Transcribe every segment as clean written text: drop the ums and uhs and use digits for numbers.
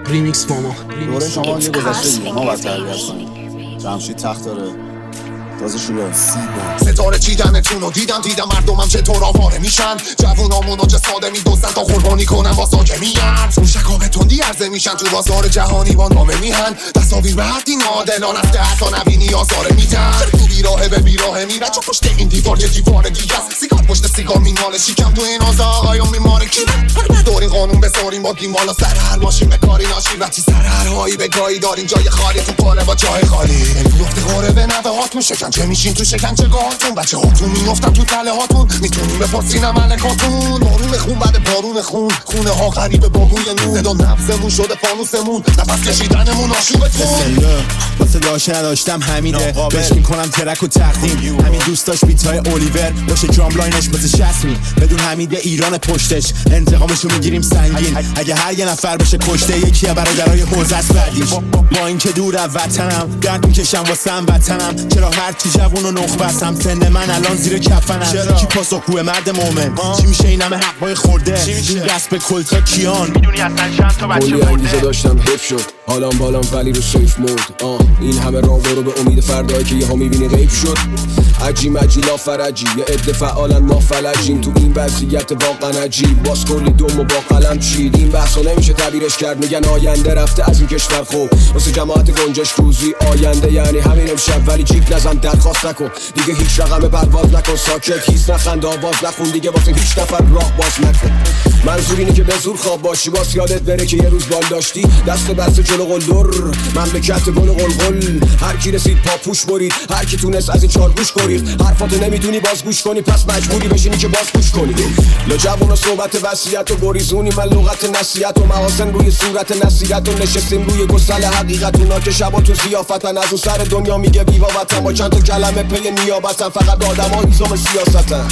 ریمیکس ماما دوره شما یه گذشته دیگه ما باید تربیت کنیم. جمشید تخت داره تازه شروع ستاره چیدنتون رو دیدم مردمم چطور آواره میشن جوونامونو چه ساده میدوزن تا قربانی کنن واسا که میان موشکا به تندی عرضه میشن تو بازار جهانی با نامه میهن تصاویر به حدی نادلان است حتی نبینی آزاره میدن تو بیراهه به بیراهه میرن چون پشت این دیوار یه دیوار دیگه است سیگار پشت سیگار میناله شیکم تو این آزا آقایون میماره کی ندارین قانون بساریم با گیم بالا سر هر ماشین به کاری ناشی وقتی سر هر هایی به گاهی دارین جای خالی تو پاره با جای خالی میفته غاره به نوه هاتون شکنجه میشین تو شکنجه گاهاتون بچه هاتون میفتن تو تله هاتون میتونیم بپرسین ملکاتون بارون خون بعد بارون خونه ها غریبه با بوی نون صدا نبزمون شده فانوسمون نفس کشیدنمون آشوبتون واسه داشته نداشتم همینه بهش میکنم ترک و تقدیم همین دوست داشت بیتای اولیور باشه جام لاینش مثل شسمی بدون حمیده ایران پشتش انتقامشو میگیریم سنگین اگه هر یه نفر بشه کشته یکیه برادرای حوزه است بعدیش با این که دور از وطنم درد میکشم واسم وطنم چرا هر چی جوون و نخبستم سن من الان زیر کفنم کی پاسخگوه مرد مومن چی میشه این همه حقای خورده این دست به کلتا کیان میدونی اصلا چند تا بچه مرده داشتم حیف شد حالام بالام ولی رو سیف مود این همه راه برو به امید فردایی که یه ها میبینی غیب شد عجی مجی لا فرجی یه عده فعالن ما فلجیم تو این وضعیت واقعا عجیب باز کلی دوم و با قلم چید این بحثا نمیشه تعبیرش کرد میگن آینده رفته از این کشور خوب واسه جماعت گنجش روزی آینده یعنی همین امشب ولی جیب نزن درخواست نکن دیگه هیچ رقم پرواز نکن ساکت هیچ نخند آواز نخون دیگه واسه هیچ نفر راه باز نکن منظور اینه که به زور خواب باشی باز یادت بره که یه روز بال داشتی دست بسته جلو قلدر مملکت گل قلقل هر کی رسید پاپوش برید هر کی تونست از این چارگوش گریخت حرفاتو نمیتونی باز گوش کنی پس مجبوری بشینی که باز گوش کنی لجبون و صحبت وصیت و گریزونی من لغت نصیحت و محاسن روی صورت نصیحت و نشستیم روی گسل حقیقت اونا که شبا تو زیافتن از اون سر دنیا میگه بیوا وطن با چند تا کلمه پی نیابتن فقط آدم ها هیزم سیاستن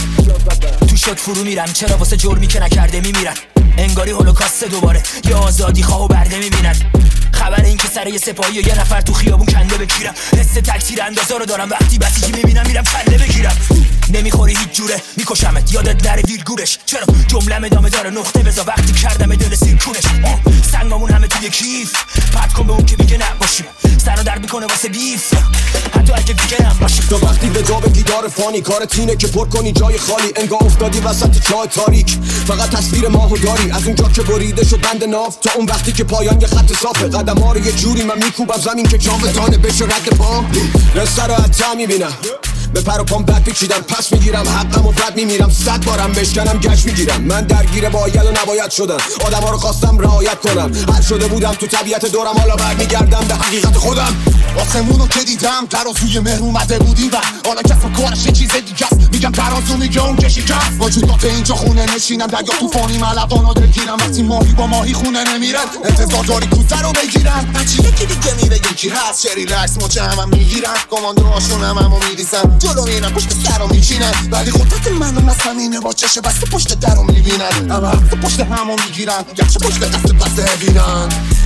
تو شد فرو میرم چرا واسه جرمی که نکرده میمیرن انگاری هولوکاست دوباره یا آزادی خواه و برده میبینن خبر این که سر یه سپاهی و یه نفر تو خیابون کنده بگیرم حس تکثیر اندازا رو دارم وقتی بسیجی میبینم میرم کله بگیرم نمیخوری هیچ جوره میکشمت یادت نره ویرگورش چرا جملم ادامه داره نقطه بذار وقتی کردم دل سیرکونش سنگامون همه توی کیف پد کن به اون که میگه نباشیم سر رو درد میکنه واسه بیف حتی اگه دیگه هم باشیم تو وقتی به جا بگی دار فانی کارت اینه که پر کنی جای خالی انگار افتادی وسط چاه تاریک فقط تصویر ماهو داری از اونجا که بریده شد بند ناف تا اون وقتی که پایان یه خط صافه قدم ها رو یه جوری من میکوبم زمین که جاودانه بشه رد پا رسته رو حتی میبینم به پر و پام بد بچیدم پس میگیرم حقم و بد میمیرم 100 بارم بشکنم گشت میگیرم من درگیر باید و نباید شدم آدم ها رو خواستم رعایت کنم هر شده بودم تو طبیعت دورم حالا برمیگردم به حقیقت خودم آسمونو که دیدم ترازوی مهر اومده بودی و حالا کسب کارش یه چیز دیگه است میگم ترازو میگه اون که شکست موجودات اینجا خونه نشینم دریا طوفانی ملقانا دلگیرم وقتی ماهی با ماهی خونه نمیرن انتظار داری کوزه رو بگیرن هرچی یکی دیگه میره یکی هست چه ریلکس مچه همم میگیرن کماندوهاشون هممو میریزن جلو میرن پشت سرو میشینن ولی خودت منو از همینه با چشه بسته پشت درو میبینن همه پشت همو میگیرن گرچه پشت دست بسته بینن